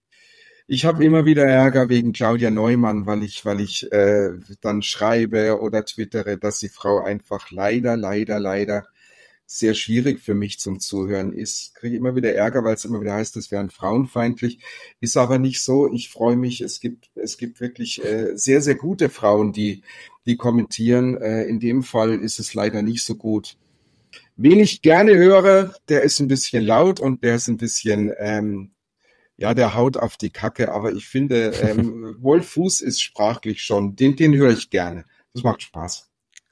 ich habe immer wieder Ärger wegen Claudia Neumann, weil ich, weil ich äh, dann schreibe oder twittere, dass die Frau einfach leider, leider, leider sehr schwierig für mich zum Zuhören ist. Kriege immer wieder Ärger, weil es immer wieder heißt, es wären frauenfeindlich. Ist aber nicht so. Ich freue mich. Es gibt es gibt wirklich äh, sehr, sehr gute Frauen, die die kommentieren. Äh, in dem Fall ist es leider nicht so gut. Wen ich gerne höre, der ist ein bisschen laut und der ist ein bisschen, ähm, ja, der haut auf die Kacke. Aber ich finde, ähm, Wolf Fuß ist sprachlich schon, den, den höre ich gerne. Das macht Spaß.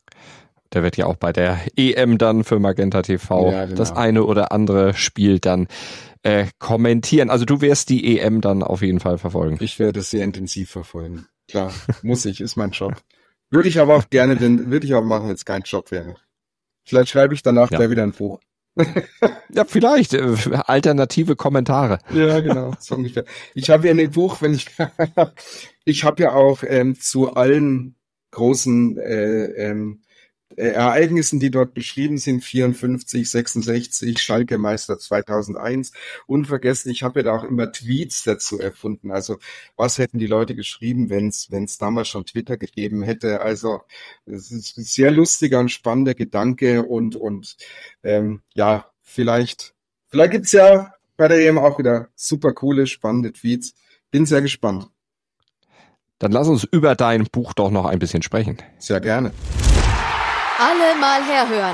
Der wird ja auch bei der E M dann für Magenta T V ja, genau. das eine oder andere Spiel dann äh, kommentieren. Also du wirst die E M dann auf jeden Fall verfolgen. Ich werde es sehr intensiv verfolgen. Klar, muss ich, ist mein Job. Würde ich aber auch gerne, denn würde ich auch machen, wenn es kein Job wäre. Vielleicht schreibe ich danach ja. da wieder ein Buch. Ja, vielleicht. Äh, alternative Kommentare. Ja, genau, so ungefähr. Ich habe ja ein Buch, wenn ich ich habe ja auch ähm, zu allen großen äh, ähm, Ereignissen, die dort beschrieben sind, vierundfünfzig, sechsundsechzig, Schalke Meister zweitausendeins, unvergessen, ich habe ja da auch immer Tweets dazu erfunden, also was hätten die Leute geschrieben, wenn es wenn es damals schon Twitter gegeben hätte, also es ist ein sehr lustiger und spannender Gedanke und und ähm, ja, vielleicht vielleicht gibt's ja bei der E M auch wieder super coole, spannende Tweets, bin sehr gespannt. Dann lass uns über dein Buch doch noch ein bisschen sprechen. Sehr gerne. Alle mal herhören.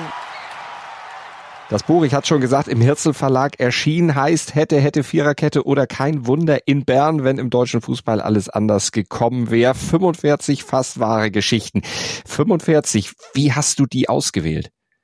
Das Buch, ich hatte schon gesagt, im Hirzel Verlag erschienen, heißt Hätte, Hätte, Viererkette oder Kein Wunder in Bern, wenn im deutschen Fußball alles anders gekommen wäre. fünfundvierzig fast wahre Geschichten. fünfundvierzig, wie hast du die ausgewählt?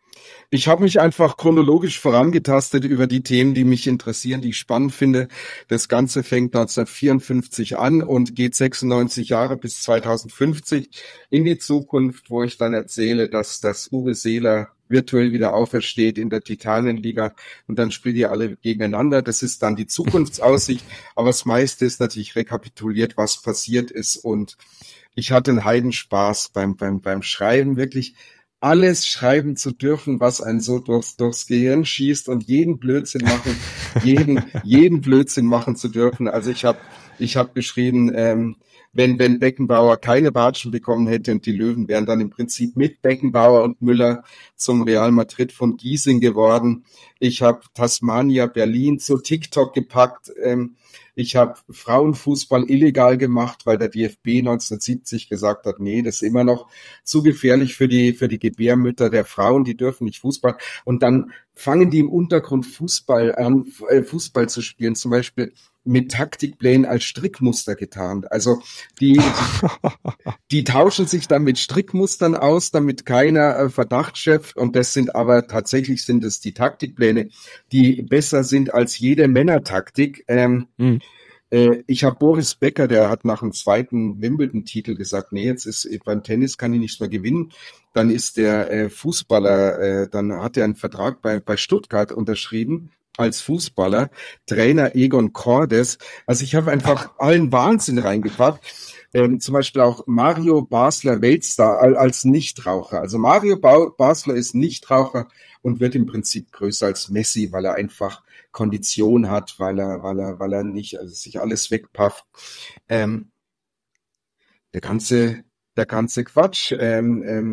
Ich habe mich einfach chronologisch vorangetastet über die Themen, die mich interessieren, die ich spannend finde. Das Ganze fängt neunzehnhundertvierundfünfzig an und geht sechsundneunzig Jahre bis zweitausendfünfzig in die Zukunft, wo ich dann erzähle, dass das Uwe Seeler virtuell wieder aufersteht in der Titanenliga und dann spielt ihr alle gegeneinander. Das ist dann die Zukunftsaussicht, aber das meiste ist natürlich rekapituliert, was passiert ist, und ich hatte einen Heidenspaß beim, beim, beim Schreiben, wirklich alles schreiben zu dürfen, was einen so durchs, durchs Gehirn schießt, und jeden Blödsinn machen, jeden, jeden Blödsinn machen zu dürfen. Also ich habe, ich habe geschrieben, ähm, wenn, wenn Beckenbauer keine Watschen bekommen hätte und die Löwen wären dann im Prinzip mit Beckenbauer und Müller zum Real Madrid von Giesing geworden. Ich habe Tasmania Berlin zu TikTok gepackt. Ähm, Ich habe Frauenfußball illegal gemacht, weil der D F B neunzehnhundertsiebzig gesagt hat, nee, das ist immer noch zu gefährlich für die für die Gebärmütter der Frauen, die dürfen nicht Fußball. Und dann fangen die im Untergrund Fußball an, Fußball zu spielen, zum Beispiel mit Taktikplänen als Strickmuster getarnt. Also die, die, die tauschen sich dann mit Strickmustern aus, damit keiner äh, Verdacht schöpft. Und das sind aber tatsächlich sind es die Taktikpläne, die besser sind als jede Männertaktik. Ähm, mhm. äh, ich habe Boris Becker, der hat nach dem zweiten Wimbledon-Titel gesagt, nee, jetzt ist beim Tennis kann ich nicht mehr gewinnen. Dann ist der äh, Fußballer, äh, dann hat er einen Vertrag bei, bei Stuttgart unterschrieben als Fußballer, Trainer Egon Cordes. Also ich habe einfach allen Wahnsinn reingepackt. Ähm, zum Beispiel auch Mario Basler, Weltstar, als Nichtraucher. Also Mario ba- Basler ist Nichtraucher und wird im Prinzip größer als Messi, weil er einfach Kondition hat, weil er, weil er, weil er nicht, also sich alles wegpafft. Ähm, der ganze, der ganze Quatsch. Ähm, ähm,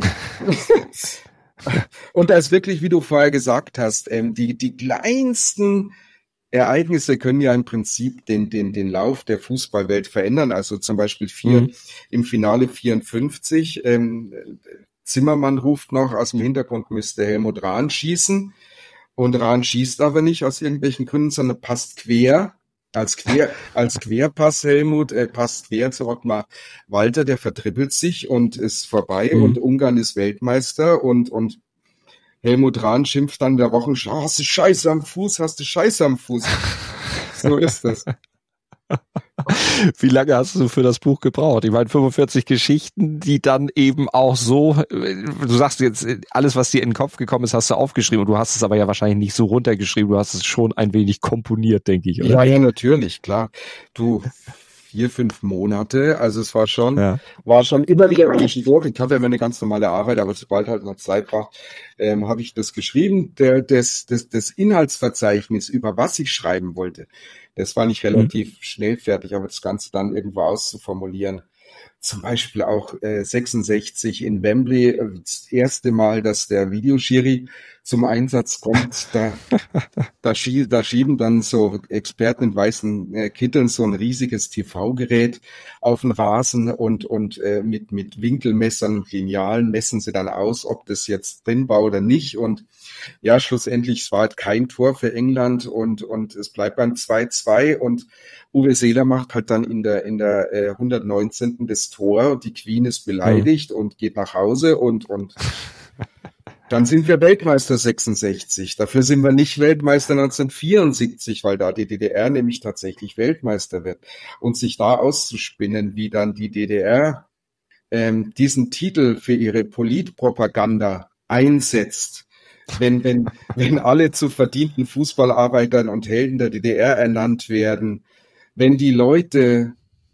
Und da ist wirklich, wie du vorher gesagt hast, ähm, die, die kleinsten Ereignisse können ja im Prinzip den, den, den Lauf der Fußballwelt verändern. Also zum Beispiel vier, mhm. im Finale vierundfünfzig, ähm, Zimmermann ruft noch, aus dem Hintergrund müsste Helmut Rahn schießen. Und Rahn schießt aber nicht aus irgendwelchen Gründen, sondern passt quer. Als quer, als Querpass Helmut, äh, passt quer zu Ottmar Walter, der vertrippelt sich und ist vorbei mhm. und Ungarn ist Weltmeister und, und Helmut Rahn schimpft dann der Wochenschau, hast du Scheiße am Fuß, hast du Scheiße am Fuß. So ist das. Wie lange hast du für das Buch gebraucht? Ich meine, fünfundvierzig Geschichten, die dann eben auch so, du sagst jetzt, alles, was dir in den Kopf gekommen ist, hast du aufgeschrieben, und du hast es aber ja wahrscheinlich nicht so runtergeschrieben, du hast es schon ein wenig komponiert, denke ich, oder? Ja, ja, natürlich, klar. Du, vier, fünf Monate, also es war schon, ja. war schon immer wieder durch. Ich hatte ja eine ganz normale Arbeit, aber sobald halt noch Zeit war, ähm, habe ich das geschrieben. Der, das, das, das Inhaltsverzeichnis, über was ich schreiben wollte, das war nicht relativ mhm. schnell fertig, aber das Ganze dann irgendwo auszuformulieren. Zum Beispiel auch äh, sechsundsechzig in Wembley, äh, das erste Mal, dass der Videoschiri zum Einsatz kommt, da, da, schie- da schieben dann so Experten in weißen äh, Kitteln so ein riesiges T V-Gerät auf den Rasen und und äh, mit mit Winkelmessern und Linealen messen sie dann aus, ob das jetzt drin war oder nicht. Und ja, schlussendlich, es war halt kein Tor für England und und es bleibt beim zwei zwei und Uwe Seeler macht halt dann in der in der äh, hundertneunzehnten das Tor und die Queen ist beleidigt mhm. und geht nach Hause und und dann sind wir Weltmeister sechsundsechzig. Dafür sind wir nicht Weltmeister neunzehnhundertvierundsiebzig, weil da die D D R nämlich tatsächlich Weltmeister wird. Und sich da auszuspinnen, wie dann die D D R ähm, diesen Titel für ihre Politpropaganda einsetzt, wenn wenn wenn alle zu verdienten Fußballarbeitern und Helden der D D R ernannt werden, wenn die Leute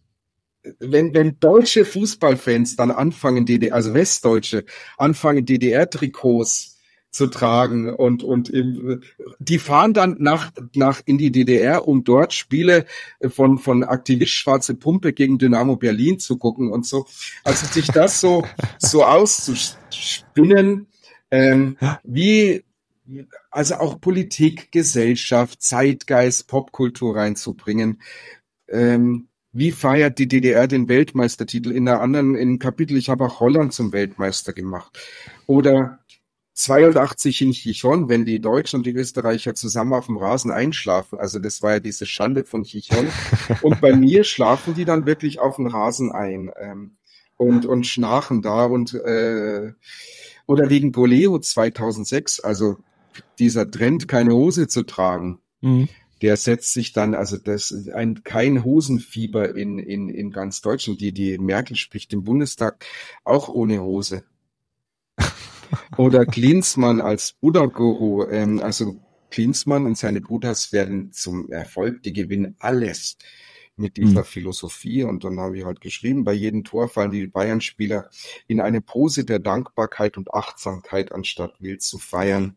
Wenn, wenn deutsche Fußballfans dann anfangen, D D R, also Westdeutsche, anfangen, D D R-Trikots zu tragen und, und im, die fahren dann nach, nach, in die D D R, um dort Spiele von, von Aktivist Schwarze Pumpe gegen Dynamo Berlin zu gucken und so. Also sich das so, so auszuspinnen, ähm, wie, also auch Politik, Gesellschaft, Zeitgeist, Popkultur reinzubringen, ähm, wie feiert die D D R den Weltmeistertitel? In einer anderen, in einem Kapitel, ich habe auch Holland zum Weltmeister gemacht. Oder zweiundachtzig in Chichon, wenn die Deutschen und die Österreicher zusammen auf dem Rasen einschlafen. Also das war ja diese Schande von Chichon. Und bei mir schlafen die dann wirklich auf dem Rasen ein. und, und schnarchen da und, äh, oder wegen Boleo zweitausendsechs, also dieser Trend, keine Hose zu tragen. Mhm. Der setzt sich dann, also das ein kein Hosenfieber in in in ganz Deutschland. Die die Merkel spricht im Bundestag auch ohne Hose. Oder Klinsmann als Buddha-Guru, ähm, also Klinsmann und seine Buddhas werden zum Erfolg, die gewinnen alles mit dieser mhm. Philosophie. Und dann habe ich halt geschrieben, bei jedem Tor fallen die Bayern-Spieler in eine Pose der Dankbarkeit und Achtsamkeit, anstatt wild zu feiern.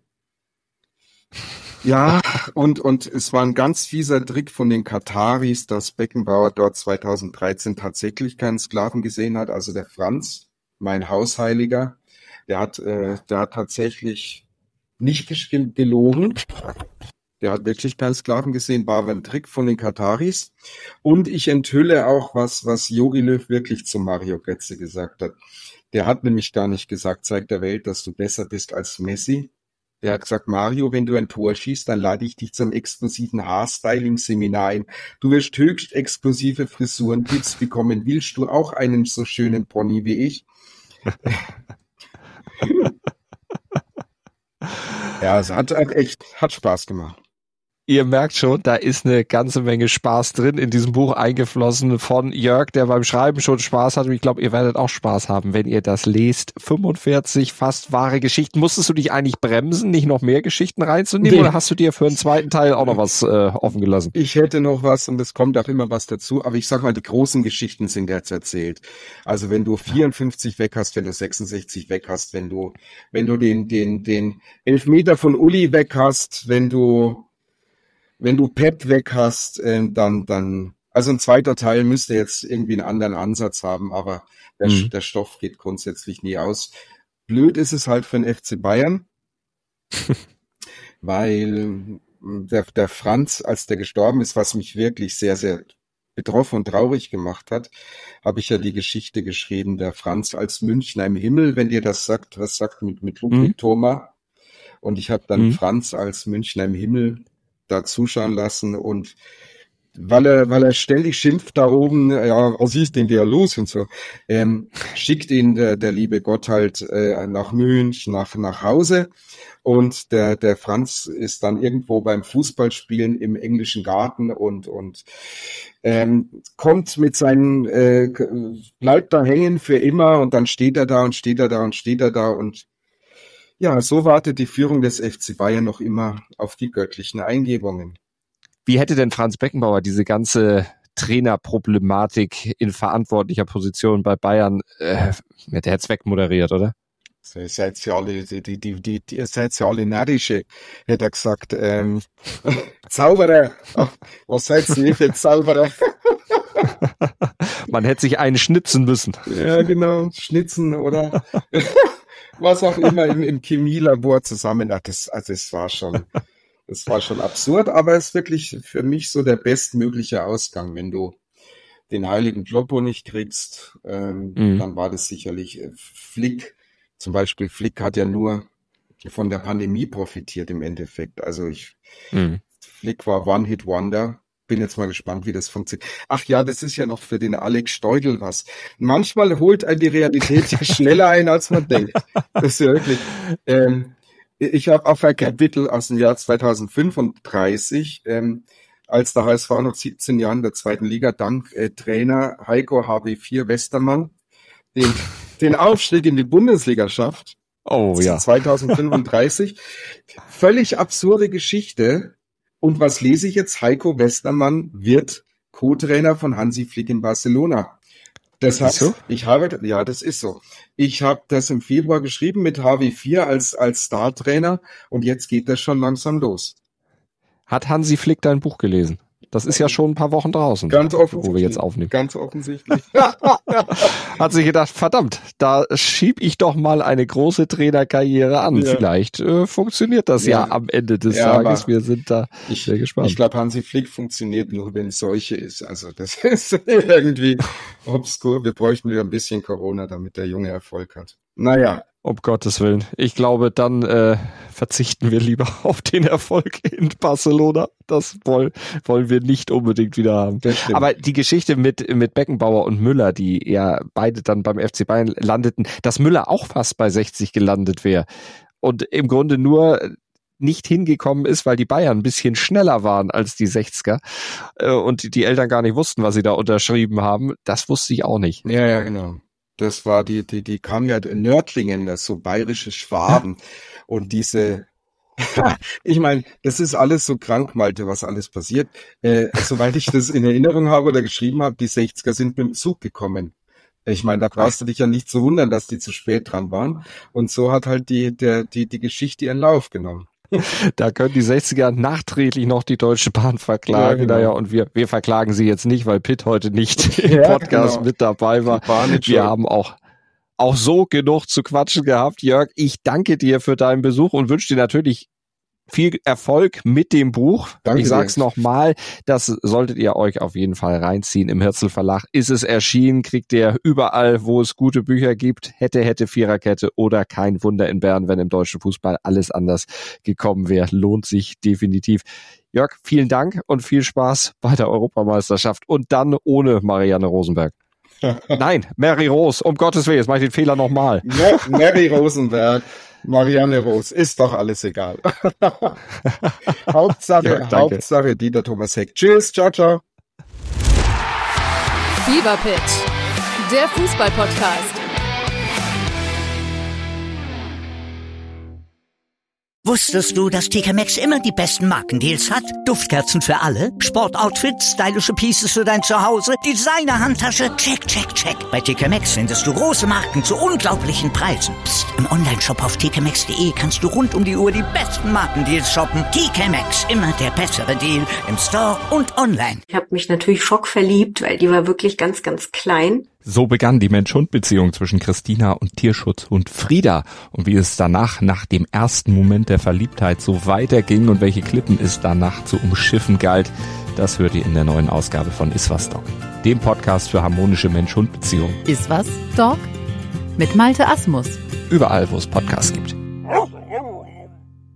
Ja, und, und es war ein ganz fieser Trick von den Kataris, dass Beckenbauer dort zweitausenddreizehn tatsächlich keinen Sklaven gesehen hat. Also der Franz, mein Hausheiliger, der hat, äh, der hat tatsächlich nicht gelogen. Der hat wirklich keinen Sklaven gesehen, war aber ein Trick von den Kataris. Und ich enthülle auch was, was Jogi Löw wirklich zu Mario Götze gesagt hat. Der hat nämlich gar nicht gesagt, zeig der Welt, dass du besser bist als Messi. Der hat gesagt, Mario, wenn du ein Tor schießt, dann lade ich dich zum exklusiven Haarstyling-Seminar ein. Du wirst höchst exklusive Frisuren-Tipps bekommen. Willst du auch einen so schönen Pony wie ich? Ja, es hat, hat echt, hat Spaß gemacht. Ihr merkt schon, da ist eine ganze Menge Spaß drin in diesem Buch eingeflossen von Jörg, der beim Schreiben schon Spaß hat. Und ich glaube, ihr werdet auch Spaß haben, wenn ihr das lest. fünfundvierzig fast wahre Geschichten. Musstest du dich eigentlich bremsen, nicht noch mehr Geschichten reinzunehmen? Nee. Oder hast du dir für einen zweiten Teil auch noch was äh, offen gelassen? Ich hätte noch was und es kommt auch immer was dazu. Aber ich sag mal, die großen Geschichten sind jetzt erzählt. Also wenn du vierundfünfzig weg hast, wenn du sechsundsechzig weg hast, wenn du, wenn du den, den, den Elfmeter von Uli weg hast, wenn du Wenn du Pep weg hast, äh, dann, dann, also ein zweiter Teil müsste jetzt irgendwie einen anderen Ansatz haben, aber der, mhm. der Stoff geht grundsätzlich nie aus. Blöd ist es halt für den F C Bayern, weil der, der Franz, als der gestorben ist, was mich wirklich sehr, sehr betroffen und traurig gemacht hat, habe ich ja die Geschichte geschrieben, der Franz als Münchner im Himmel, wenn dir das sagt, was sagt mit, mit Ludwig mhm. Thoma. Und ich habe dann mhm. Franz als Münchner im Himmel da zuschauen lassen und weil er, weil er ständig schimpft da oben, ja, was ist denn der los und so, ähm, schickt ihn der, der liebe Gott halt äh, nach München, nach, nach Hause und der, der Franz ist dann irgendwo beim Fußballspielen im englischen Garten und, und ähm, kommt mit seinen, äh, bleibt da hängen für immer und dann steht er da und steht er da und steht er da und ja, so wartet die Führung des F C Bayern noch immer auf die göttlichen Eingebungen. Wie hätte denn Franz Beckenbauer diese ganze Trainerproblematik in verantwortlicher Position bei Bayern, äh, der hätte es wegmoderiert, oder? So, ihr seid ja alle, die, die, die, die, ihr seid ja alle närrische, hätte er gesagt. Ähm, Zauberer, ach, was seid ihr für Zauberer? Man hätte sich einen schnitzen müssen. Ja, genau, schnitzen oder was auch immer im, im Chemielabor zusammen. Ach, das, also es war schon, das war schon absurd, aber es ist wirklich für mich so der bestmögliche Ausgang. Wenn du den heiligen Kloppo nicht kriegst, ähm, mhm. dann war das sicherlich äh, Flick. Zum Beispiel Flick hat ja nur von der Pandemie profitiert im Endeffekt. Also ich, mhm. Flick war One-Hit-Wonder. Bin jetzt mal gespannt, wie das funktioniert. Ach ja, das ist ja noch für den Alex Steudel was. Manchmal holt einen die Realität ja schneller ein, als man denkt. Das ist ja wirklich. Ähm, ich habe auch ein Kapitel aus dem Jahr zweitausendfünfunddreißig, ähm, als der H S V noch siebzehn Jahre in der zweiten Liga dank äh, Trainer Heiko H W vier Westermann den, den Aufstieg in die Bundesliga schafft. Oh ja. zweitausendfünfunddreißig. Völlig absurde Geschichte. Und was lese ich jetzt? Heiko Westermann wird Co-Trainer von Hansi Flick in Barcelona. Das heißt, so? ich habe, ja, das ist so. Ich habe das im Februar geschrieben mit H W vier als, als Star-Trainer und jetzt geht das schon langsam los. Hat Hansi Flick dein Buch gelesen? Das ist ja schon ein paar Wochen draußen, ganz wo wir jetzt aufnehmen. Ganz offensichtlich. Hat sich gedacht, verdammt, da schieb ich doch mal eine große Trainerkarriere an. Ja. Vielleicht äh, funktioniert das ja. ja am Ende des ja, Tages. Wir sind da ich, sehr gespannt. Ich glaube, Hansi Flick funktioniert nur, wenn es Seuche ist. Also das ist irgendwie obskur. Wir bräuchten wieder ein bisschen Corona, damit der Junge Erfolg hat. Naja. Um Gottes Willen. Ich glaube, dann äh, verzichten wir lieber auf den Erfolg in Barcelona. Das wollen, wollen wir nicht unbedingt wieder haben. Aber die Geschichte mit, mit Beckenbauer und Müller, die ja beide dann beim F C Bayern landeten, dass Müller auch fast bei sechzig gelandet wäre und im Grunde nur nicht hingekommen ist, weil die Bayern ein bisschen schneller waren als die sechziger äh, und die Eltern gar nicht wussten, was sie da unterschrieben haben. Das wusste ich auch nicht. Ja, ja, genau. Das war die, die, die kamen ja in Nördlingen, das so bayerische Schwaben. Und diese, ich meine, das ist alles so krank, Malte, was alles passiert. Äh, soweit ich das in Erinnerung habe oder geschrieben habe, die sechziger sind mit dem Zug gekommen. Ich meine, da brauchst du dich ja nicht zu wundern, dass die zu spät dran waren. Und so hat halt die, der, die, die Geschichte ihren Lauf genommen. Da können die sechziger nachträglich noch die Deutsche Bahn verklagen. Ja, genau. Naja, und wir, wir verklagen sie jetzt nicht, weil Pitt heute nicht im ja, Podcast genau. mit dabei war. Wir haben auch, auch so genug zu quatschen gehabt. Jörg, ich danke dir für deinen Besuch und wünsche dir natürlich viel Erfolg mit dem Buch. Danke ich sag's nochmal, das solltet ihr euch auf jeden Fall reinziehen. Im Hirzel Verlag ist es erschienen, kriegt ihr überall, wo es gute Bücher gibt. Hätte, hätte, Viererkette oder Kein Wunder in Bern, wenn im deutschen Fußball alles anders gekommen wäre. Lohnt sich definitiv. Jörg, vielen Dank und viel Spaß bei der Europameisterschaft und dann ohne Marianne Rosenberg. Nein, Mary Rose, um Gottes Willen, jetzt mache ich den Fehler nochmal. Ja, Mary Rosenberg. Marianne Rose, ist doch alles egal. Hauptsache, ja, Hauptsache Dieter Thomas Heck. Tschüss, ciao, ciao. Fever Pitch, der Fußball-Podcast. Wusstest du, dass T K Maxx immer die besten Markendeals hat? Duftkerzen für alle, Sportoutfits, stylische Pieces für dein Zuhause, Designer-Handtasche, check, check, check. Bei T K Maxx findest du große Marken zu unglaublichen Preisen. Psst. Im Onlineshop auf t k maxx punkt de kannst du rund um die Uhr die besten Markendeals shoppen. T K Maxx, immer der bessere Deal im Store und online. Ich habe mich natürlich schockverliebt, weil die war wirklich ganz, ganz klein. So begann die Mensch-Hund-Beziehung zwischen Christina und Tierschutzhund Frieda. Und wie es danach, nach dem ersten Moment der Verliebtheit, so weiterging und welche Klippen es danach zu umschiffen galt, das hört ihr in der neuen Ausgabe von Iswas Dog, dem Podcast für harmonische Mensch-Hund-Beziehungen. Iswas Dog? Mit Malte Asmus. Überall, wo es Podcasts gibt.